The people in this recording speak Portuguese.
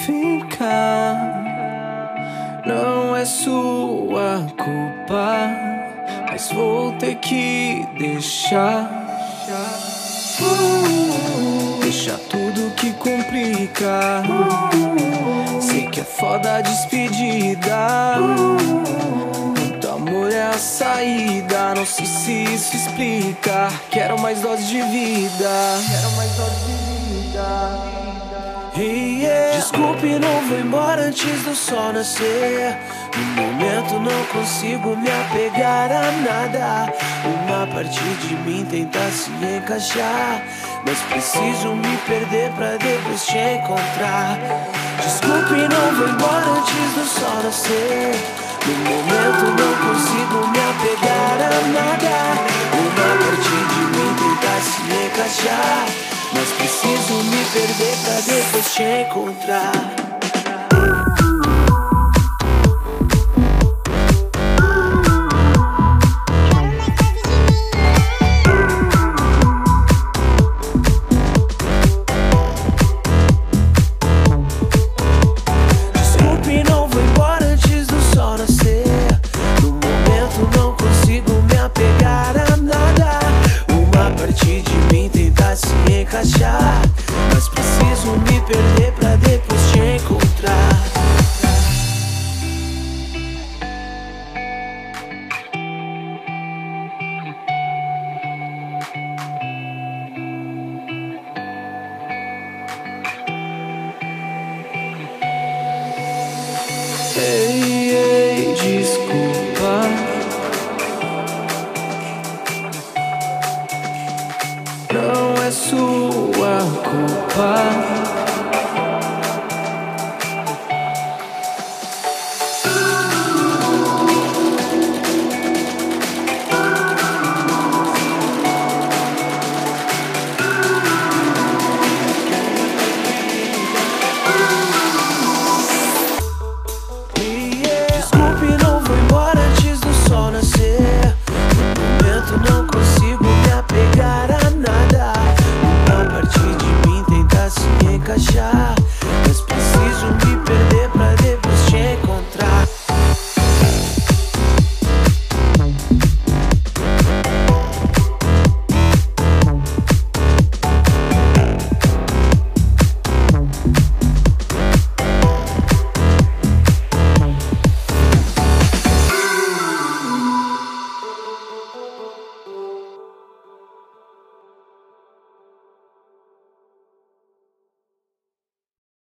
ficar. Não é sua culpa, mas vou ter que deixar. Deixa tudo que complica. Sei que é foda a despedida. Muito amor é a saída. Não sei se isso explica. Quero mais dose de vida. Quero mais dose de vida. Desculpe, não vou embora antes do sol nascer. No momento não consigo me apegar a nada. Uma parte de mim tenta se encaixar, mas preciso me perder pra depois te encontrar. Desculpe, não vou embora antes do sol nascer. No momento não consigo me apegar a nada. Uma parte de mim tenta se encaixar, mas preciso me perder pra depois te encontrar. Desculpe, não vou embora antes do sol nascer. No momento não consigo me apegar a nada. Uma parte de mim tenta se encaixar, mas preciso me perder pra depois te encontrar. Ei, desculpa. Não é sua culpa,